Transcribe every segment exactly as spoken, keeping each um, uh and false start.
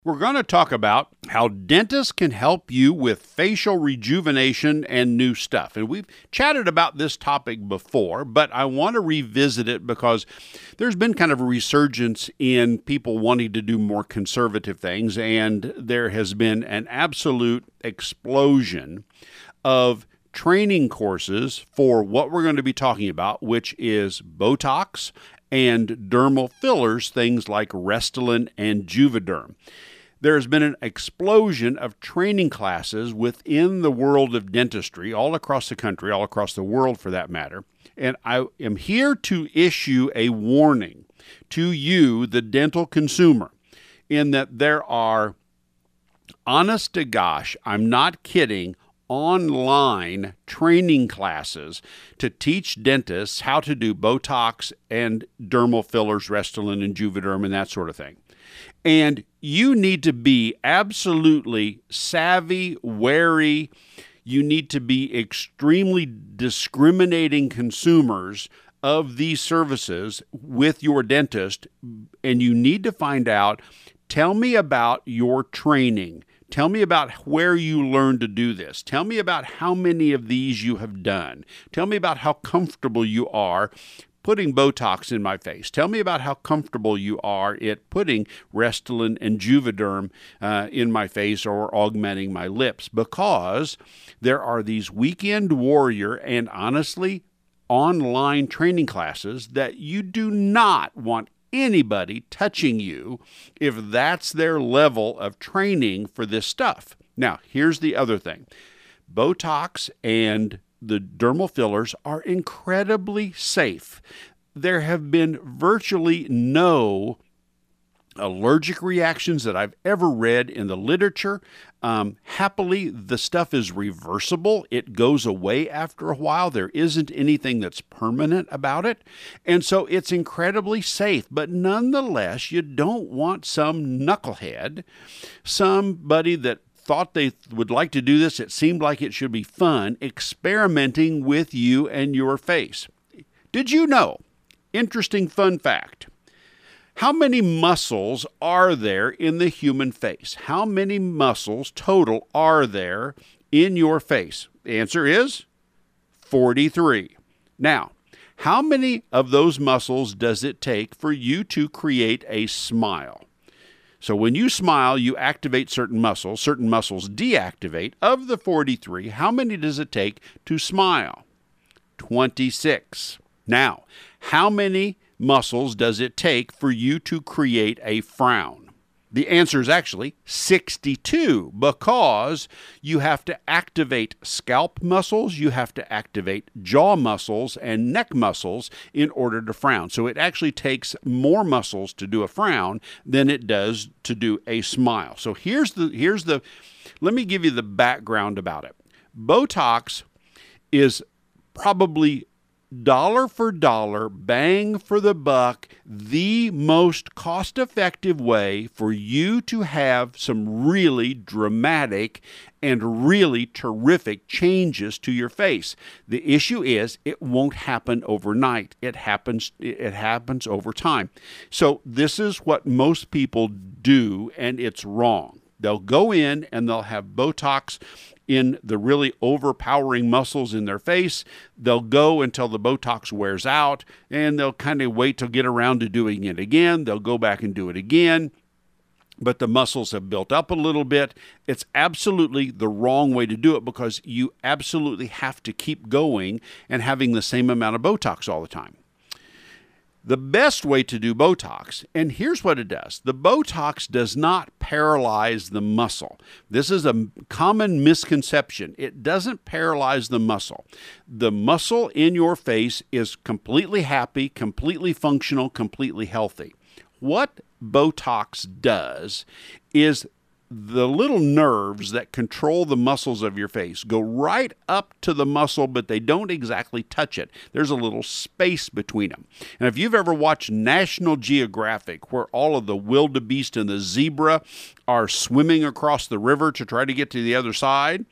We're going to talk about how dentists can help you with facial rejuvenation and new stuff. And we've chatted about this topic before, but I want to revisit it because there's been kind of a resurgence in people wanting to do more conservative things, and there has been an absolute explosion of training courses for what we're going to be talking about, which is Botox and dermal fillers, things like Restylane and Juvederm. There has been an explosion of training classes within the world of dentistry, all across the country, all across the world for that matter. And I am here to issue a warning to you, the dental consumer, in that there are, honest to gosh, I'm not kidding, online training classes to teach dentists how to do Botox and dermal fillers, Restylane and Juvederm and that sort of thing. And you need to be absolutely savvy, wary. You need to be extremely discriminating consumers of these services with your dentist. And you need to find out, tell me about your training. Tell me about where you learned to do this. Tell me about how many of these you have done. Tell me about how comfortable you are putting Botox in my face. Tell me about how comfortable you are at putting Restylane and Juvederm uh, in my face or augmenting my lips, because there are these weekend warrior and honestly online training classes that you do not want anybody touching you if that's their level of training for this stuff. Now, here's the other thing. Botox and the dermal fillers are incredibly safe. There have been virtually no allergic reactions that I've ever read in the literature. Um, happily, the stuff is reversible. It goes away after a while. There isn't anything that's permanent about it. And so it's incredibly safe. But nonetheless, you don't want some knucklehead, somebody that thought they would like to do this, it seemed like it should be fun, experimenting with you and your face. Did you know, interesting fun fact, how many muscles are there in the human face? How many muscles total are there in your face? The answer is forty-three. Now, how many of those muscles does it take for you to create a smile? So when you smile, you activate certain muscles. Certain muscles deactivate. Of the forty-three, how many does it take to smile? twenty-six. Now, how many muscles does it take for you to create a frown? The answer is actually sixty-two, because you have to activate scalp muscles, you have to activate jaw muscles and neck muscles in order to frown. So it actually takes more muscles to do a frown than it does to do a smile. So here's the here's the let me give you the background about it. Botox is probably dollar for dollar, bang for the buck, the most cost-effective way for you to have some really dramatic and really terrific changes to your face. The issue is it won't happen overnight. It happens it happens over time. So this is what most people do, and it's wrong. They'll go in and they'll have Botox in the really overpowering muscles in their face. They'll go until the Botox wears out, and they'll kind of wait to get around to doing it again. They'll go back and do it again, but the muscles have built up a little bit. It's absolutely the wrong way to do it, because you absolutely have to keep going and having the same amount of Botox all the time. The best way to do Botox, and here's what it does. The Botox does not paralyze the muscle. This is a common misconception. It doesn't paralyze the muscle. The muscle in your face is completely happy, completely functional, completely healthy. What Botox does is the little nerves that control the muscles of your face go right up to the muscle, but they don't exactly touch it. There's a little space between them. And if you've ever watched National Geographic, where all of the wildebeest and the zebra are swimming across the river to try to get to the other side,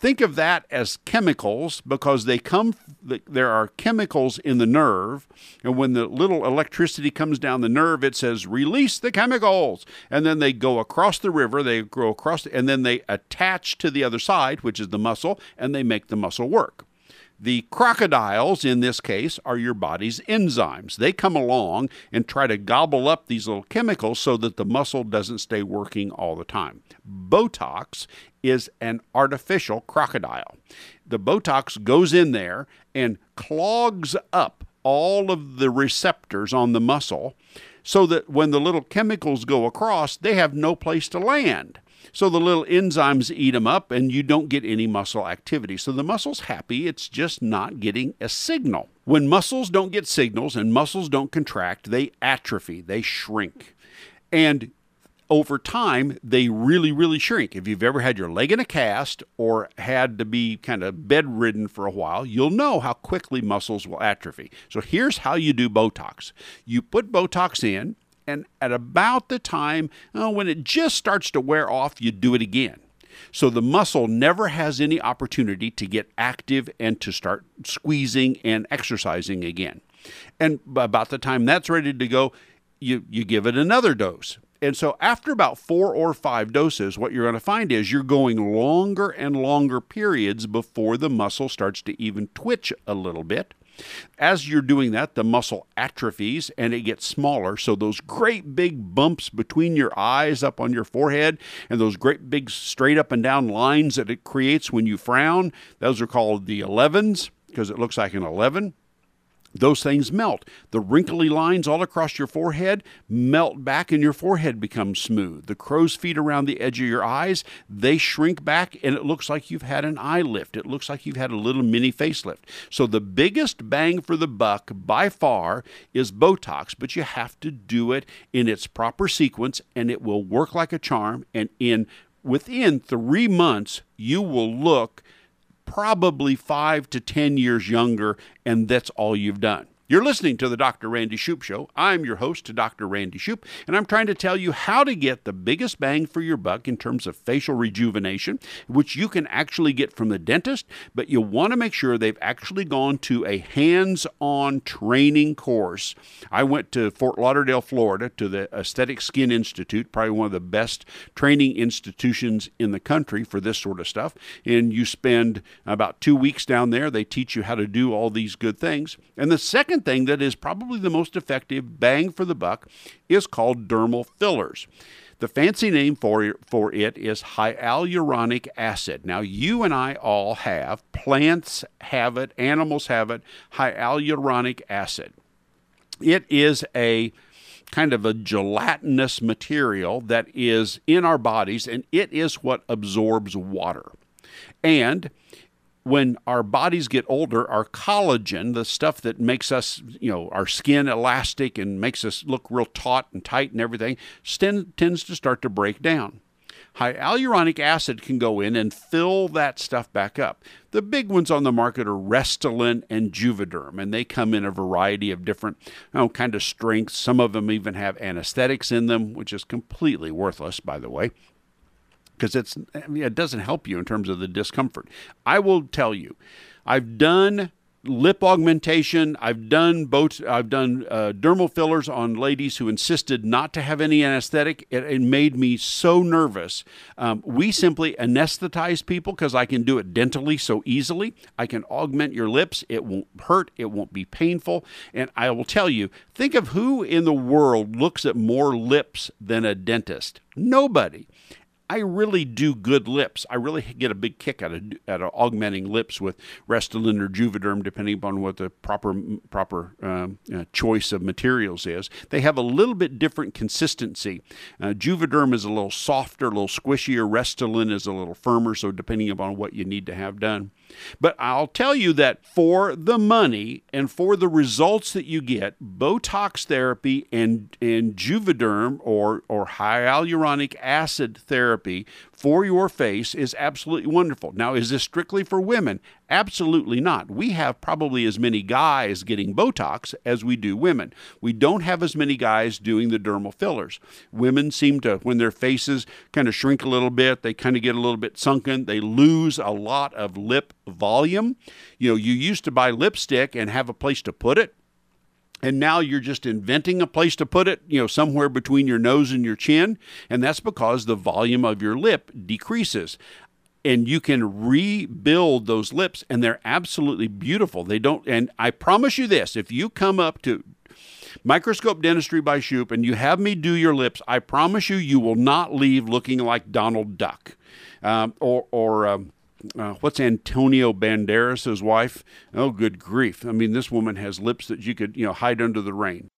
Think of that as chemicals because they come, there are chemicals in the nerve, and when the little electricity comes down the nerve, it says, release the chemicals, and then they go across the river, they go across, and then they attach to the other side, which is the muscle, and they make the muscle work. The crocodiles, in this case, are your body's enzymes. They come along and try to gobble up these little chemicals so that the muscle doesn't stay working all the time. Botox is an artificial crocodile. The Botox goes in there and clogs up all of the receptors on the muscle so that when the little chemicals go across, they have no place to land. So the little enzymes eat them up and you don't get any muscle activity. So the muscle's happy, it's just not getting a signal. When muscles don't get signals and muscles don't contract, they atrophy, they shrink. And over time, they really, really shrink. If you've ever had your leg in a cast or had to be kind of bedridden for a while, you'll know how quickly muscles will atrophy. So here's how you do Botox. You put Botox in, and at about the time oh, when it just starts to wear off, you do it again. So the muscle never has any opportunity to get active and to start squeezing and exercising again. And about the time that's ready to go, you, you give it another dose. And so after about four or five doses, what you're going to find is you're going longer and longer periods before the muscle starts to even twitch a little bit. As you're doing that, the muscle atrophies and it gets smaller. So those great big bumps between your eyes up on your forehead and those great big straight up and down lines that it creates when you frown, those are called the elevens because it looks like an eleven. Those things melt. The wrinkly lines all across your forehead melt back and your forehead becomes smooth. The crow's feet around the edge of your eyes, they shrink back and it looks like you've had an eye lift. It looks like you've had a little mini facelift. So the biggest bang for the buck by far is Botox, but you have to do it in its proper sequence and it will work like a charm. And in within three months, you will look probably five to ten years younger, and that's all you've done. You're listening to the Doctor Randy Shoup Show. I'm your host, Doctor Randy Shoup, and I'm trying to tell you how to get the biggest bang for your buck in terms of facial rejuvenation, which you can actually get from the dentist, but you want to make sure they've actually gone to a hands-on training course. I went to Fort Lauderdale, Florida, to the Aesthetic Skin Institute, probably one of the best training institutions in the country for this sort of stuff, and you spend about two weeks down there. They teach you how to do all these good things. And the second thing that is probably the most effective bang for the buck is called dermal fillers. The fancy name for, for it is hyaluronic acid. Now, you and I all have, plants have it, animals have it, hyaluronic acid. It is a kind of a gelatinous material that is in our bodies, and it is what absorbs water. And when our bodies get older, our collagen, the stuff that makes us, you know, our skin elastic and makes us look real taut and tight and everything, st- tends to start to break down. Hyaluronic acid can go in and fill that stuff back up. The big ones on the market are Restylane and Juvederm, and they come in a variety of different you know, kind of strengths. Some of them even have anesthetics in them, which is completely worthless, by the way, because it's I mean, it doesn't help you in terms of the discomfort. I will tell you, I've done lip augmentation. I've done both. I've done uh, dermal fillers on ladies who insisted not to have any anesthetic. It, it made me so nervous. Um, we simply anesthetize people because I can do it dentally so easily. I can augment your lips. It won't hurt. It won't be painful. And I will tell you, think of who in the world looks at more lips than a dentist. Nobody. I really do good lips. I really get a big kick out of, out of augmenting lips with Restylane or Juvederm, depending upon what the proper proper um, uh, choice of materials is. They have a little bit different consistency. Uh, Juvederm is a little softer, a little squishier. Restylane is a little firmer, so depending upon what you need to have done. But I'll tell you that for the money and for the results that you get, Botox therapy and, and Juvederm or, or hyaluronic acid therapy therapy for your face is absolutely wonderful. Now, is this strictly for women? Absolutely not. We have probably as many guys getting Botox as we do women. We don't have as many guys doing the dermal fillers. Women seem to, when their faces kind of shrink a little bit, they kind of get a little bit sunken, they lose a lot of lip volume. You know, you used to buy lipstick and have a place to put it. And now you're just inventing a place to put it, you know, somewhere between your nose and your chin. And that's because the volume of your lip decreases. And you can rebuild those lips, and they're absolutely beautiful. They don't, and I promise you this, if you come up to Microscope Dentistry by Shoop and you have me do your lips, I promise you, you will not leave looking like Donald Duck. Um, or, or, um, Uh, what's Antonio Banderas' wife? Oh, good grief. I mean, this woman has lips that you could, you know, hide under the rain.